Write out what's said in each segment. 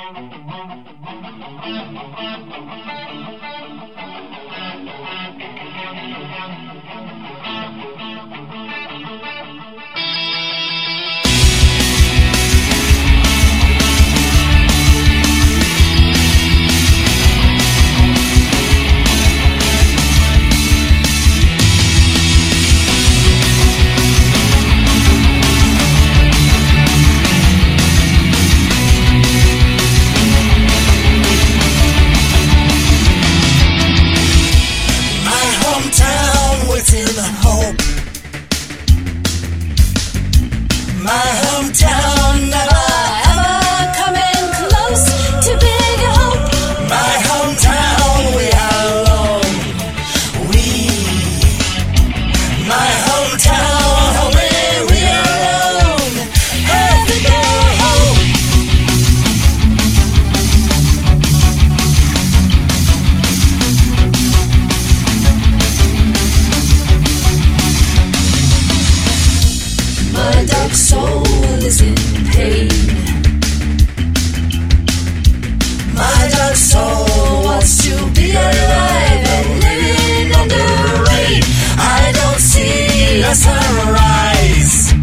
My hometown never ever coming close to big hope. My hometown, we are alone. My hometown, only we alone have to go home. My dark soul is in pain. My dark soul wants to be alive and living under rain. I don't see a sunrise.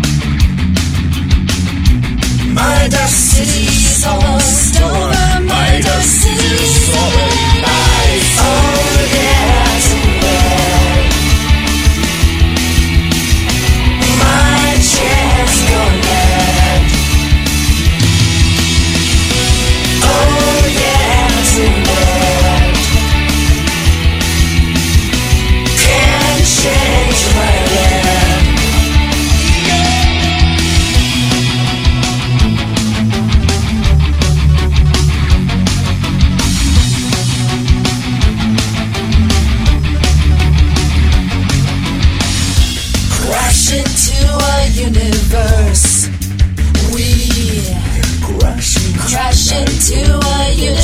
My dark city's almost over. My dark city's over. Oh yeah, tonight. My chair's gone mad. Oh yeah, tonight. Can't change my land. Crash into a universe. We crash into a universe.